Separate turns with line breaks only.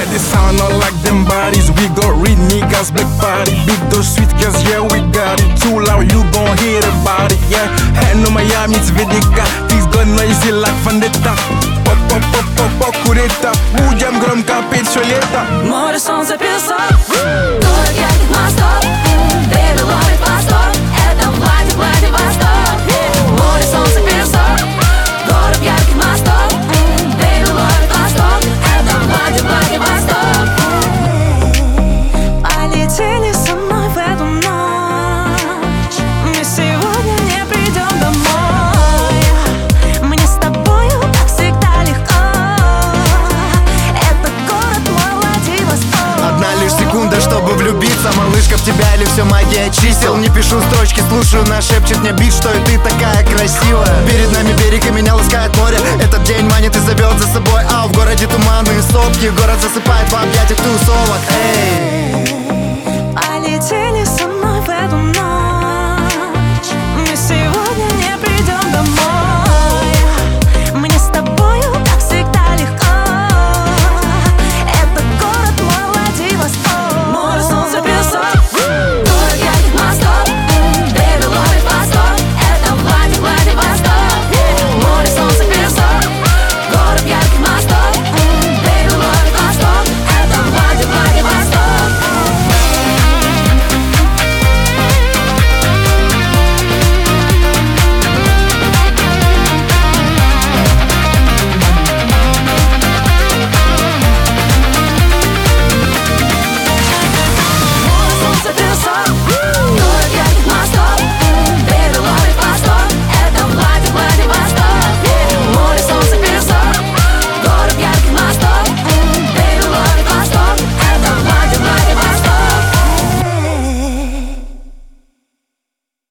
got the sound all like them bodies. We got real niggas, black body. Big those sweet girls, yeah, we got it. Too loud, you gon' hear about it, yeah. Head no Miami, it's Vedeka. Things gone noisy like Vendetta. Pop, pop, pop, pop, pop, курета. Будем громко петь все лето.
Море, солнце, песок, город ярких мостов. Baby, ловит восторг, это Владивосток. Море, солнце, песок, город ярких мостов. Baby, ловит восторг, это Владивосток. Полетели со мной в эту ночь. Мы сегодня не придем домой. Мне с тобою, как всегда, легко. Это город мой Владивосток.
Одна лишь секунда, чтобы влюбиться. Малышка, в тебя или все магия чисел? Не пишу строчки, слушаю, нашепчет мне бит, что и ты такая красивая. Перед нами берег и меня ласкает море. Этот день манит и зовет за собой. А в городе туманные сопки. Город засыпает в объятиях тусовок. Эй,